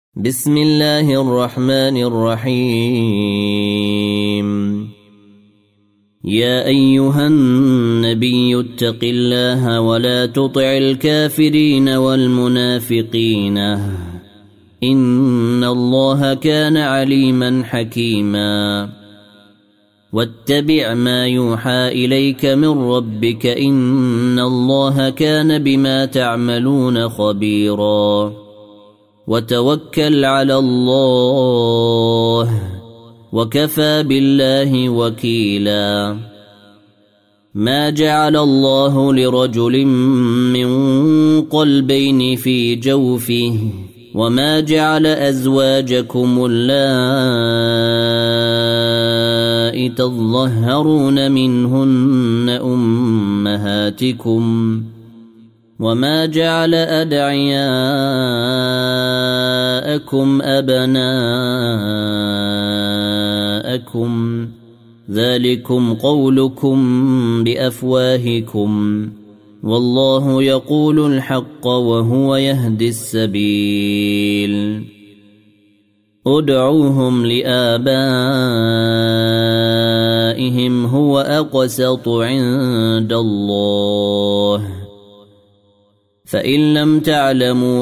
بسم الله الرحمن الرحيم. يا أيها النبي اتق الله ولا تطع الكافرين والمنافقين إن الله كان عليما حكيما. واتبع ما يوحى إليك من ربك إن الله كان بما تعملون خبيرا. وتوكل على الله وكفى بالله وكيلا. ما جعل الله لرجل من قلبين في جوفه وما جعل أزواجكم اللائي تظهرون منهن أمهاتكم وما جعل أدعياءكم أبناءكم ذلكم قولكم بأفواهكم والله يقول الحق وهو يهدي السبيل. ادعوهم لآبائهم هو أقسط عند الله فإن لم تعلموا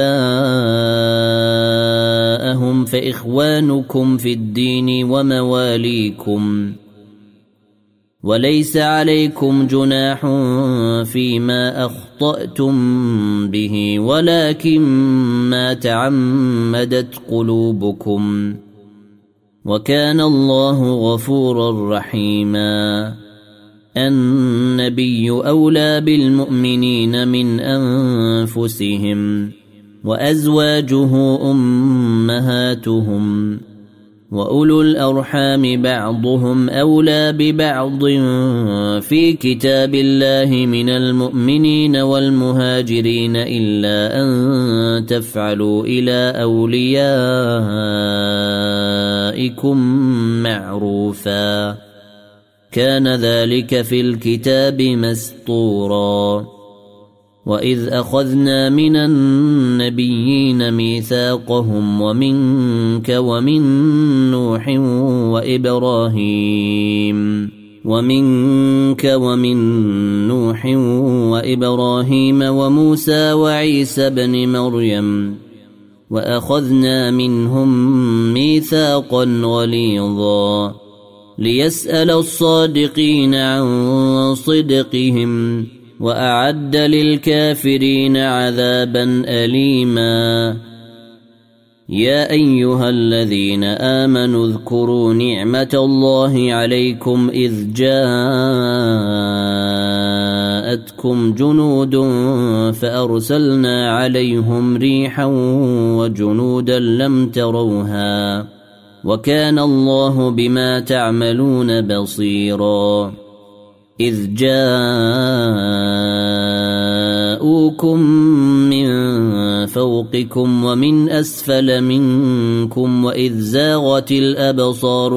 آباءهم فإخوانكم في الدين ومواليكم وليس عليكم جناح فيما أخطأتم به ولكن ما تعمدت قلوبكم وكان الله غفورا رحيما. النبي أولى بالمؤمنين من أنفسهم وأزواجه أمهاتهم وأولو الأرحام بعضهم أولى ببعض في كتاب الله من المؤمنين والمهاجرين إلا أن تفعلوا إلى أوليائكم معروفا كان ذلك في الكتاب مسطورا. وإذ أخذنا من النبيين ميثاقهم ومنك ومن نوح وإبراهيم وموسى وعيسى بن مريم وأخذنا منهم ميثاقا غليظا ليسأل الصادقين عن صدقهم وأعد للكافرين عذابا أليما. يا أيها الذين آمنوا اذكروا نعمة الله عليكم إذ جاءتكم جنود فأرسلنا عليهم ريحا وجنودا لم تروها وكان الله بما تعملون بصيرا. إذ جاءوكم من فوقكم ومن أسفل منكم وإذ زاغت الأبصار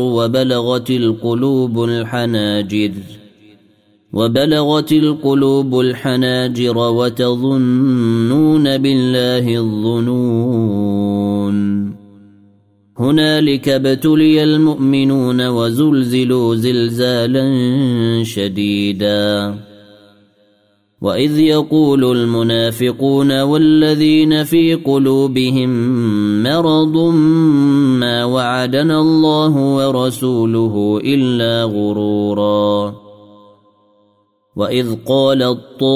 وبلغت القلوب الحناجر وتظنون بالله الظنون. هنالك ابتلي المؤمنون وزلزلوا زلزالا شديدا. وإذ يقول المنافقون والذين في قلوبهم مرض ما وعدنا الله ورسوله إلا غرورا. وإذ قالت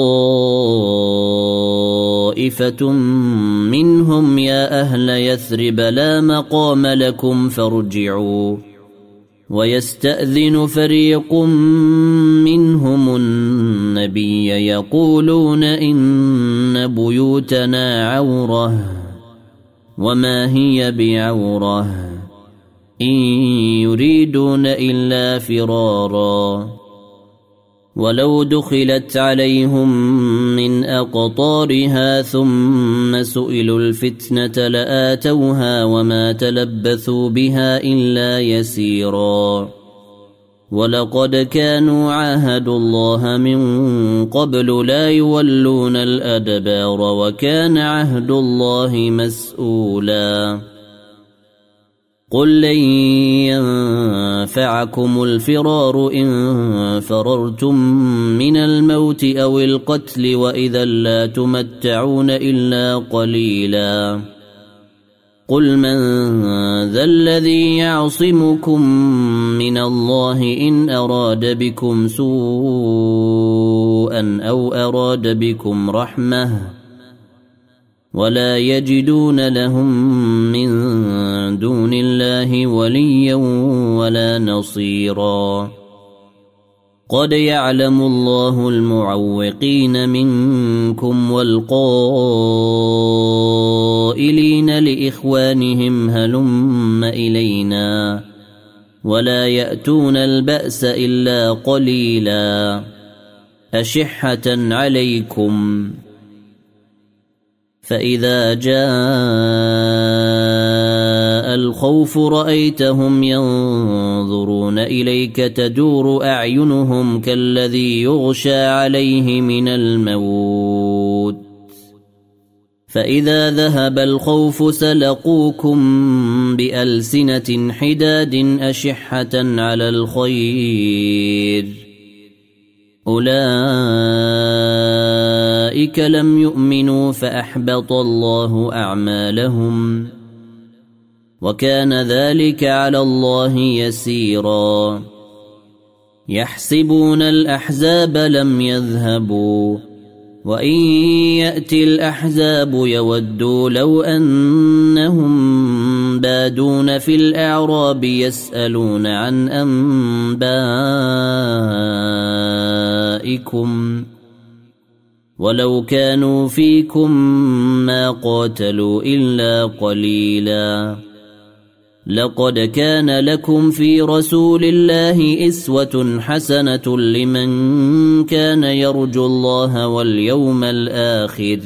طائفة منهم يا أهل يثرب لا مقام لكم فارجعوا ويستأذن فريق منهم النبي يقولون إن بيوتنا عورة وما هي بعورة إن يريدون إلا فرارا. ولو دخلت عليهم من أقطارها ثم سئلوا الفتنة لآتوها وما تلبثوا بها إلا يسيرا. ولقد كانوا عاهدوا الله من قبل لا يولون الأدبار وكان عهد الله مسؤولا قل لن ينفعكم الفرار إن فررتم من الموت أو القتل وإذا لا تمتعون إلا قليلا قل من ذا الذي يعصمكم من الله إن أراد بكم سوءا أو أراد بكم رحمة ولا يجدون لهم من دون الله وليا ولا نصيرا قد يعلم الله المعوقين منكم والقائلين لإخوانهم هلم إلينا ولا يأتون البأس إلا قليلا أشحة عليكم فإذا جاء الخوف رأيتهم ينظرون إليك تدور أعينهم كالذي يغشى عليه من الموت فإذا ذهب الخوف سلقوكم بألسنة حداد أشحة على الخير أولئك لم يؤمنوا فأحبط الله أعمالهم وكان ذلك على الله يسيرا يحسبون الأحزاب لم يذهبوا وإن يأتي الأحزاب يودوا لو أنهم بادون في الأعراب يسألون عن أنبائكم ولو كانوا فيكم ما قاتلوا إلا قليلا لقد كان لكم في رسول الله أسوة حسنة لمن كان يرجو الله واليوم الآخر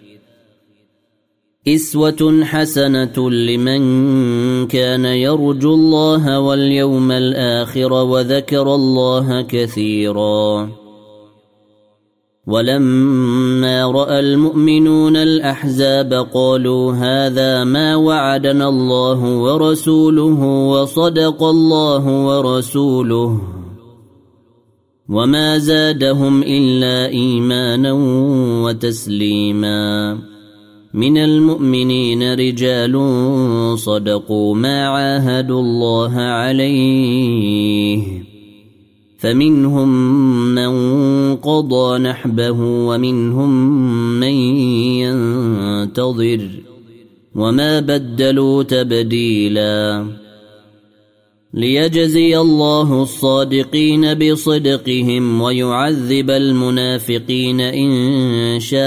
أسوة حسنة لمن كان يرجو الله واليوم الآخر وذكر الله كثيرا ولما رأى المؤمنون الأحزاب قالوا هذا ما وعدنا الله ورسوله وصدق الله ورسوله وما زادهم إلا إيمانا وتسليما من المؤمنين رجال صدقوا ما عاهدوا الله عليه فمنهم من قضى نحبه ومنهم من ينتظر وما بدلوا تبديلا ليجزي الله الصادقين بصدقهم ويعذب المنافقين إن شاء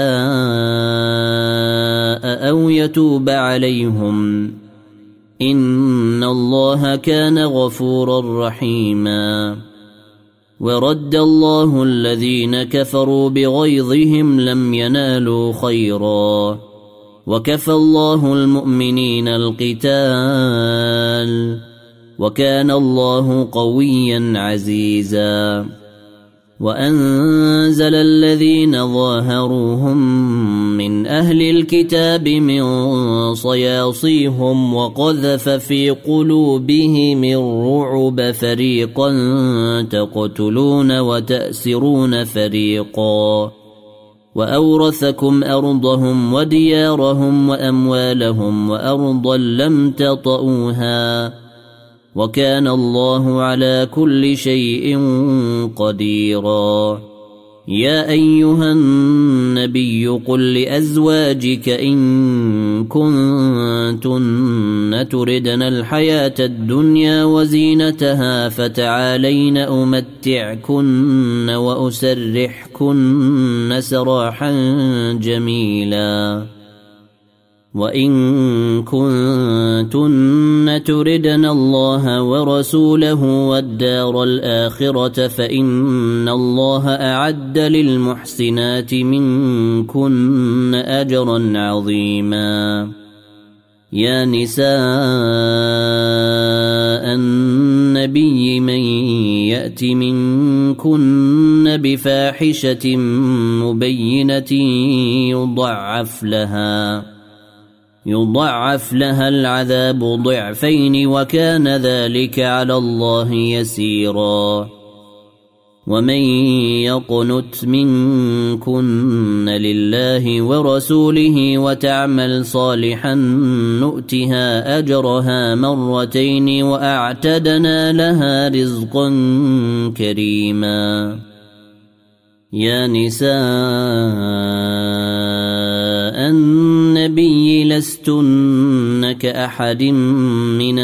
أو يتوب عليهم إن الله كان غفورا رحيما ورد الله الذين كفروا بغيظهم لم ينالوا خيرا وكفى الله المؤمنين القتال وكان الله قويا عزيزا وأنزل الذين ظاهروهم من أهل الكتاب من صياصيهم وقذف في قلوبهم الرعب فريقا تقتلون وتأسرون فريقا وأورثكم أرضهم وديارهم وأموالهم وأرضا لم تطئوها وكان الله على كل شيء قديرا يا أيها النبي قل لأزواجك إن كنتن تردن الحياة الدنيا وزينتها فتعالين أمتعكن وأسرحكن سراحا جميلا وإن كنتن تردن الله ورسوله والدار الآخرة فإن الله أعد للمحسنات منكن أجرا عظيما يا نساء النبي من يأت منكن بفاحشة مبينة يضعف لها العذاب ضعفين وكان ذلك على الله يسيرا ومن يقنت منكن لله ورسوله وتعمل صالحا نؤتها أجرها مرتين وأعتدنا لها رزقا كريما يا نساء النبي لستن كأحد من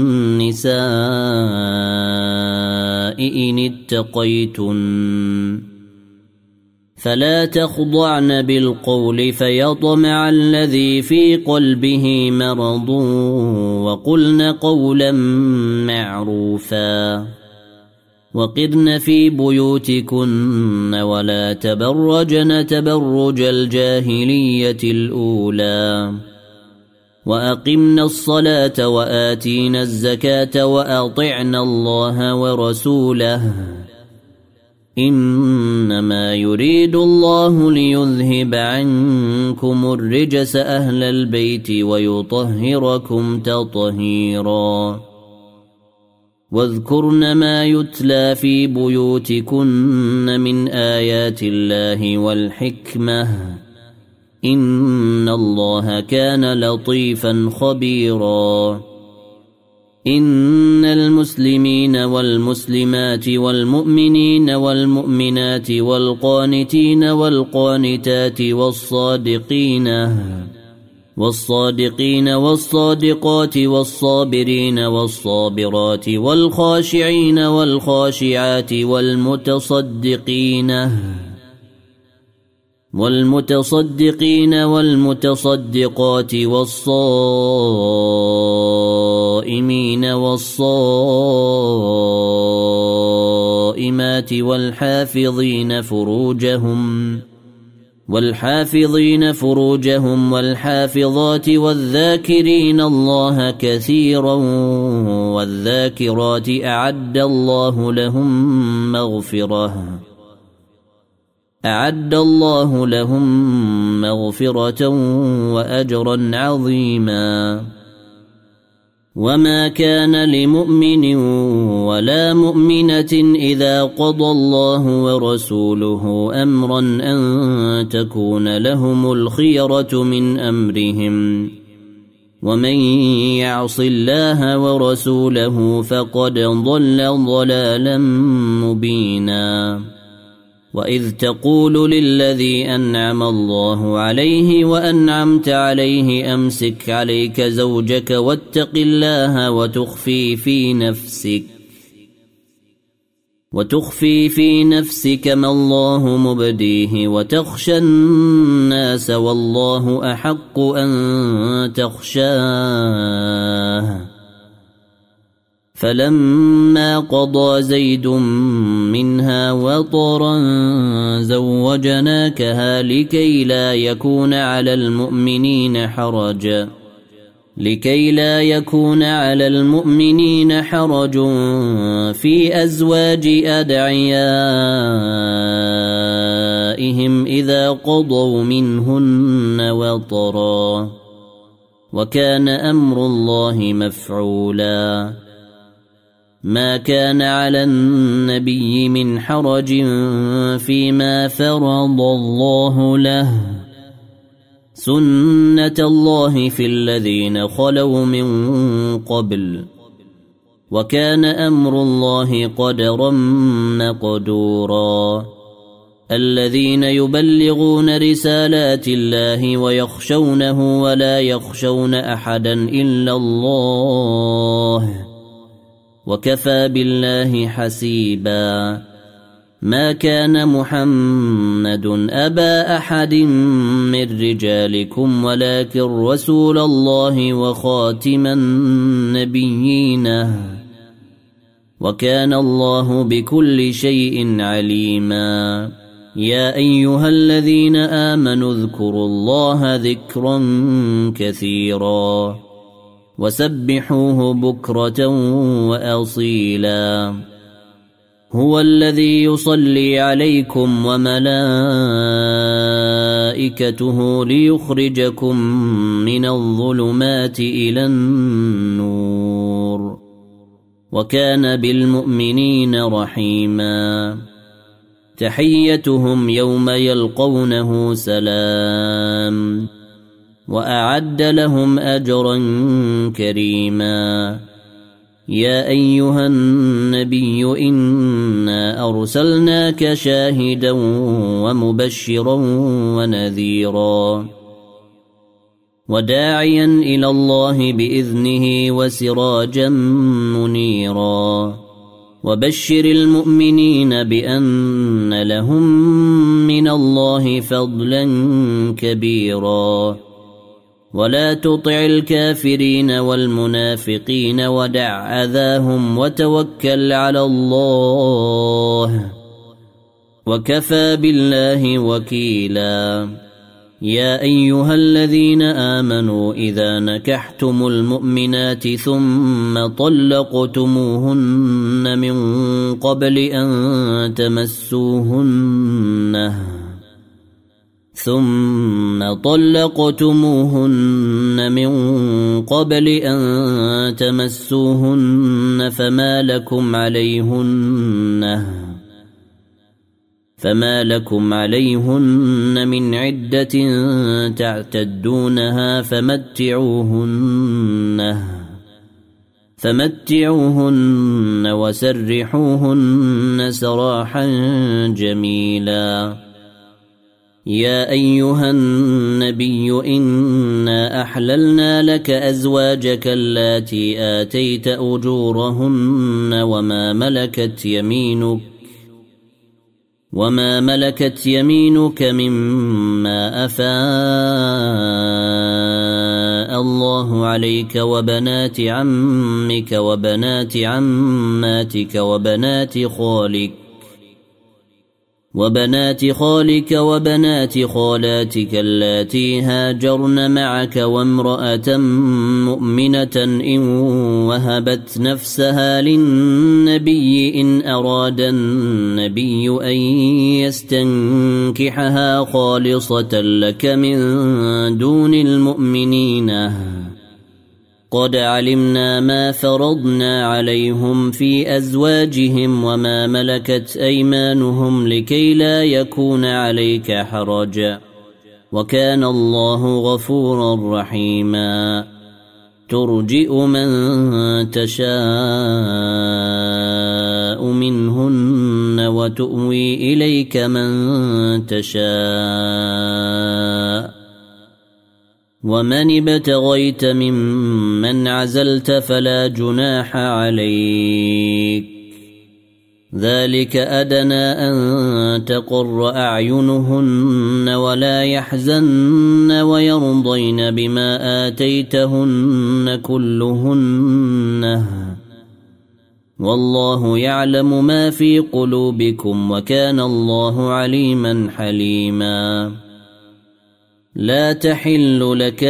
النساء إن اتقيتن فلا تخضعن بالقول فيطمع الذي في قلبه مرض وقلن قولا معروفا وقرن في بيوتكن ولا تبرجن تبرج الجاهلية الأولى وأقمنا الصلاة وآتينا الزكاة وأطعنا الله ورسوله إنما يريد الله ليذهب عنكم الرجس أهل البيت ويطهركم تطهيرا واذكرن ما يتلى في بيوتكن من آيات الله والحكمة إن الله كان لطيفا خبيرا إن المسلمين والمسلمات والمؤمنين والمؤمنات والقانتين والقانتات والصادقين والصادقات والصابرين والصابرات والخاشعين والخاشعات والمتصدقين والمتصدقات والصائمين والصائمات والحافظين فروجهم والحافظات والذاكرين الله كثيرا والذاكرات أعد الله لهم مغفرة وأجرا عظيما وما كان لمؤمن ولا مؤمنة إذا قضى الله ورسوله أمرا أن تكون لهم الخيرة من أمرهم ومن يعص الله ورسوله فقد ضل ضلالا مبينا وإذ تقول للذي أنعم الله عليه وأنعمت عليه أمسك عليك زوجك واتق الله وتخفي في نفسك ما الله مبديه وتخشى الناس والله أحق أن تخشاه فلما قضى زيد منها وطرا زوجناكها لكي لا يكون على المؤمنين حرج في أزواج أدعيائهم إذا قضوا منهن وطرا وكان أمر الله مفعولا ما كان على النبي من حرج فيما فرض الله له سنة الله في الذين خلوا من قبل وكان أمر الله قدرا مقدورا الذين يبلغون رسالات الله ويخشونه ولا يخشون أحدا إلا الله وكفى بالله حسيبا ما كان محمد أبا أحد من رجالكم ولكن رسول الله وخاتم النبيين وكان الله بكل شيء عليما يا أيها الذين آمنوا اذكروا الله ذكرا كثيرا وسبحوه بكرة وأصيلا هو الذي يصلي عليكم وملائكته ليخرجكم من الظلمات إلى النور وكان بالمؤمنين رحيما تحيتهم يوم يلقونه سلام وأعد لهم أجرا كريما يا أيها النبي إنا أرسلناك شاهدا ومبشرا ونذيرا وداعيا إلى الله بإذنه وسراجا منيرا وبشر المؤمنين بأن لهم من الله فضلا كبيرا ولا تطع الكافرين والمنافقين ودع أذاهم وتوكل على الله وكفى بالله وكيلا يا أيها الذين آمنوا إذا نكحتم المؤمنات ثم طلقتموهن من قبل أن تمسوهن فما لكم عليهن من عدة تعتدونها فمتعوهن وسرحوهن سراحا جميلا يا أيها النبي إنا أحللنا لك أزواجك اللاتي آتيت أجورهن وما ملكت يمينك مما أفاء الله عليك وبنات عمك وبنات عماتك وبنات خالك وبنات خالاتك اللاتي هاجرن معك وامرأة مؤمنة إن وهبت نفسها للنبي إن أراد النبي أن يستنكحها خالصة لك من دون المؤمنين قد علمنا ما فرضنا عليهم في أزواجهم وما ملكت أيمانهم لكي لا يكون عليك حرج وكان الله غفورا رحيما ترجئ من تشاء منهن وتؤوي إليك من تشاء ومن ابتغيت ممن عزلت فلا جناح عليك ذلك أدنى أن تقر أعينهن ولا يحزن ويرضين بما آتيتهن كلهن والله يعلم ما في قلوبكم وكان الله عليما حليما لا تحل لك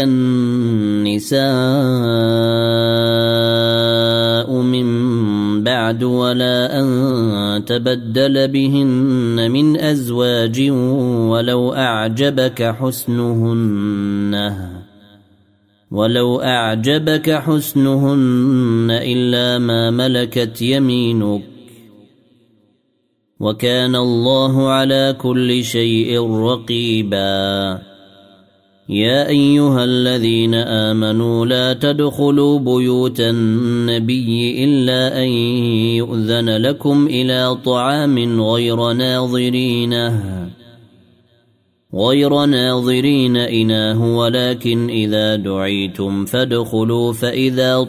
النساء من بعد ولا أن تبدل بهن من أزواج ولو أعجبك حسنهن إلا ما ملكت يمينك وكان الله على كل شيء رقيبا يا أيها الذين آمنوا لا تدخلوا بيوت النبي إلا أن يؤذن لكم إلى طعام غير ناظرين إناه ولكن إذا دعيتم فادخلوا فإذا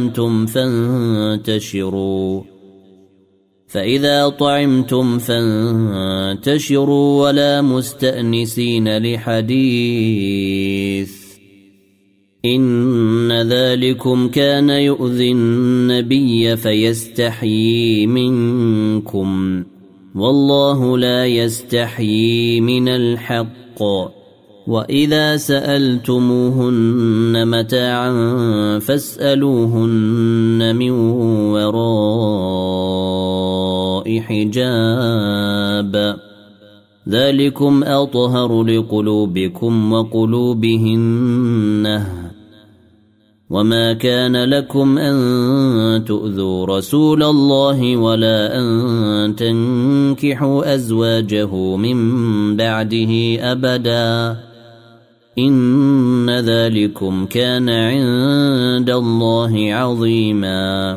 طعمتم فانتشروا ولا مستأنسين لحديث إن ذلكم كان يؤذي النبي فيستحيي منكم والله لا يستحيي من الحق وإذا سألتموهن متاعا فاسألوهن من وراء الله حجاب ذلكم أطهر لقلوبكم وقلوبهن وما كان لكم أن تؤذوا رسول الله ولا أن تنكحوا أزواجه من بعده أبدا إن ذلكم كان عند الله عظيما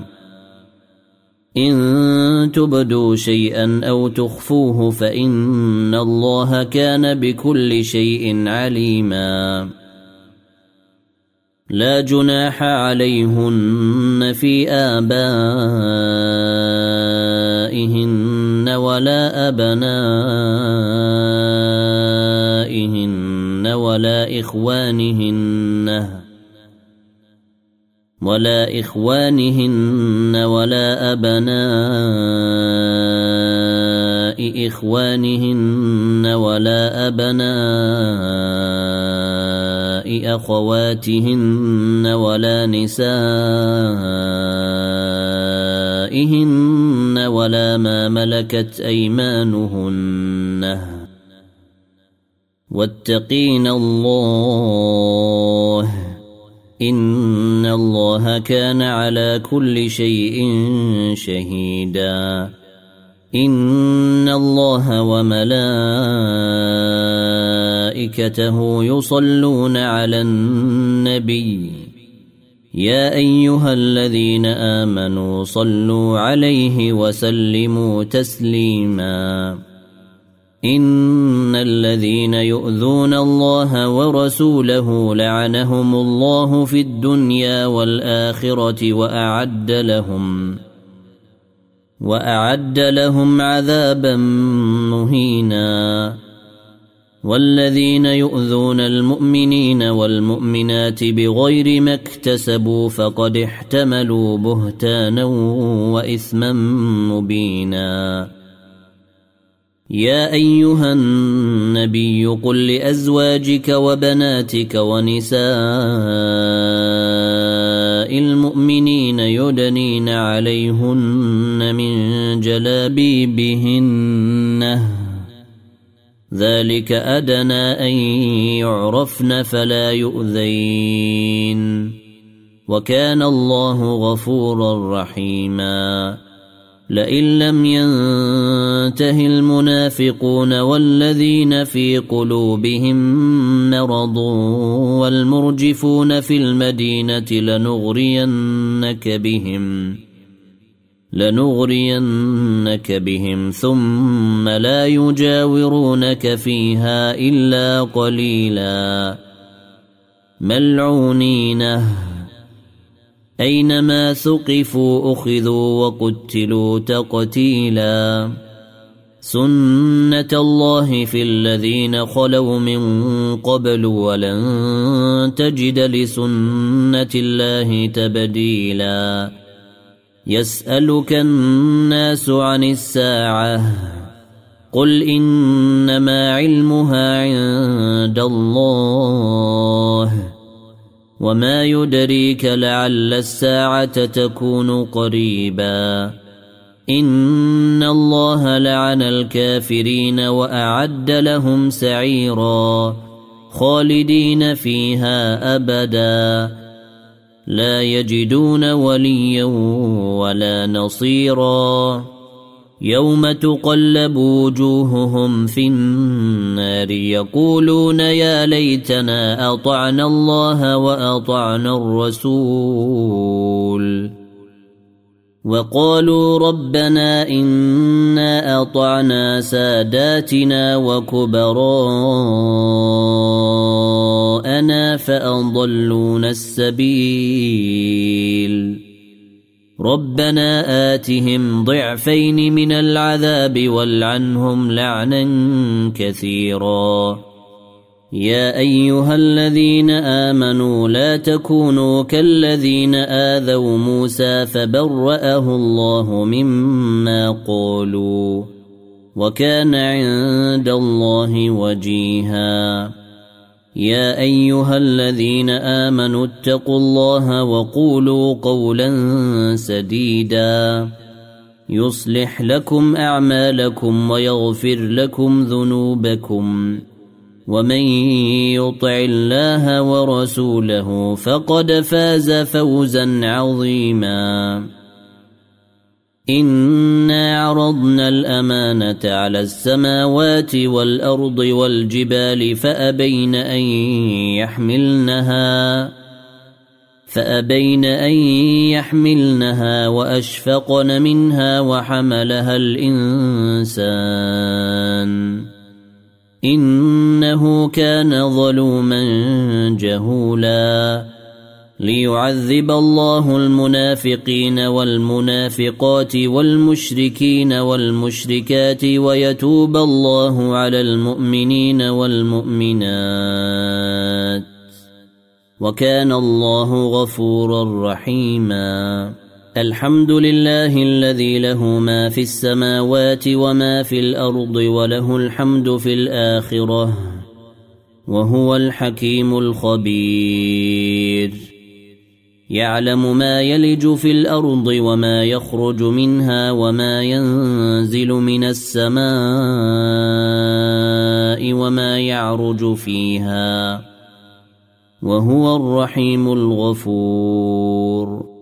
إن تبدوا شيئا أو تخفوه فإن الله كان بكل شيء عليما لا جناح عليهن في آبائهن ولا أبنائهن ولا إخوانهن ولا أبناء إخوانهن ولا أبناء أخواتهن ولا نسائهن ولا ما ملكت أيمانهن واتقين الله إن الله كان على كل شيء شهيدا إن الله وملائكته يصلون على النبي يا أيها الذين آمنوا صلوا عليه وسلموا تسليما إن الذين يؤذون الله ورسوله لعنهم الله في الدنيا والآخرة وأعد لهم عذابا مهينا والذين يؤذون المؤمنين والمؤمنات بغير ما اكتسبوا فقد احتملوا بهتانا وإثما مبينا يا أيها النبي قل لأزواجك وبناتك ونساء المؤمنين يدنين عليهن من جلابيبهن ذلك أدنى أن يعرفن فلا يؤذين وكان الله غفورا رحيما لئن لم ينته المنافقون والذين في قلوبهم مرض والمرجفون في المدينة لنغرينك بهم ثم لا يجاورونك فيها إلا قليلا ملعونين أينما ثقفوا أخذوا وقتلوا تقتيلا سنة الله في الذين خلوا من قبل ولن تجد لسنة الله تبديلا يسألك الناس عن الساعة قل إنما علمها عند الله وما يدريك لعل الساعة تكون قريبا إن الله لعن الكافرين وأعد لهم سعيرا خالدين فيها أبدا لا يجدون وليا ولا نصيرا يوم تقلب وجوههم في النار يقولون يا ليتنا أطعنا الله وأطعنا الرسول وقالوا ربنا إنا أطعنا ساداتنا وكبراءنا فأضلونا السبيل ربنا آتهم ضعفين من العذاب والعنهم لعنا كثيرا يا أيها الذين آمنوا لا تكونوا كالذين آذوا موسى فبرأه الله مما قالوا وكان عند الله وجيها يا أيها الذين آمنوا اتقوا الله وقولوا قولا سديدا يصلح لكم أعمالكم ويغفر لكم ذنوبكم ومن يطع الله ورسوله فقد فاز فوزا عظيما. إنا عرضنا الأمانة على السماوات والأرض والجبال فأبين أن يحملنها وأشفقن منها وحملها الإنسان إنه كان ظلوما جهولا. ليعذب الله المنافقين والمنافقات والمشركين والمشركات ويتوب الله على المؤمنين والمؤمنات وكان الله غفورا رحيما. الحمد لله الذي له ما في السماوات وما في الأرض وله الحمد في الآخرة وهو الحكيم الخبير. يعلم ما يلج في الأرض وما يخرج منها وما ينزل من السماء وما يعرج فيها وهو الرحيم الغفور.